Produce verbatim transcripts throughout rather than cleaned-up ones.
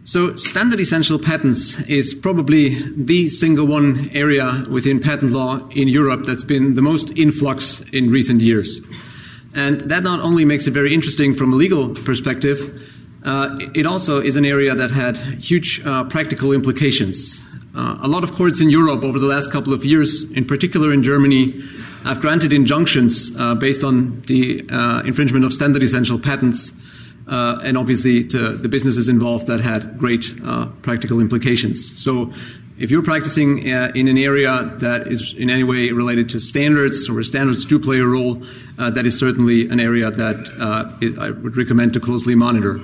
So standard essential patents is probably the single one area within patent law in Europe that's been the most influx in recent years. And that not only makes it very interesting from a legal perspective, uh, it also is an area that had huge uh, practical implications. Uh, a lot of courts in Europe over the last couple of years, in particular in Germany, have granted injunctions uh, based on the uh, infringement of standard essential patents. Uh, and obviously to the businesses involved that had great uh, practical implications. So if you're practicing uh, in an area that is in any way related to standards, or standards do play a role, uh, that is certainly an area that uh, it, I would recommend to closely monitor.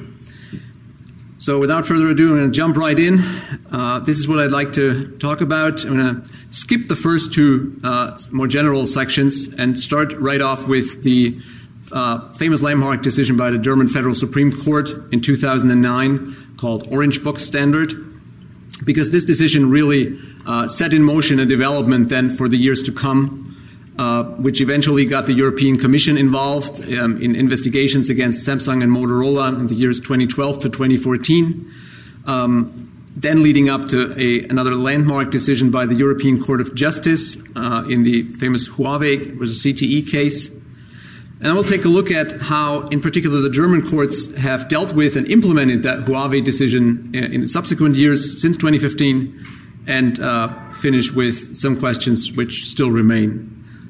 So without further ado, I'm going to jump right in. Uh, this is what I'd like to talk about. I'm going to skip the first two uh, more general sections and start right off with the Uh, famous landmark decision by the German Federal Supreme Court in two thousand nine called Orange Book Standard, because this decision really uh, set in motion a development then for the years to come, uh, which eventually got the European Commission involved um, in investigations against Samsung and Motorola in the years twenty twelve to twenty fourteen, um, then leading up to a, another landmark decision by the European Court of Justice uh, in the famous Huawei versus C T E case. And we'll take a look at how, in particular, the German courts have dealt with and implemented that Huawei decision in the subsequent years since twenty fifteen, and uh, finish with some questions which still remain.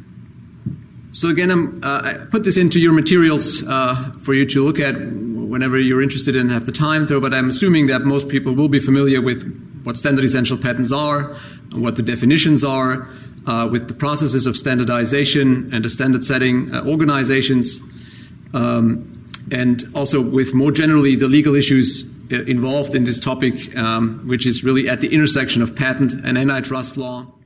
So again, I'm, uh, I put this into your materials uh, for you to look at whenever you're interested and have the time, though, but I'm assuming that most people will be familiar with what standard essential patents are, what the definitions are, Uh, with the processes of standardization and the standard setting uh, organizations, um, and also with more generally the legal issues uh, involved in this topic, um, which is really at the intersection of patent and antitrust law.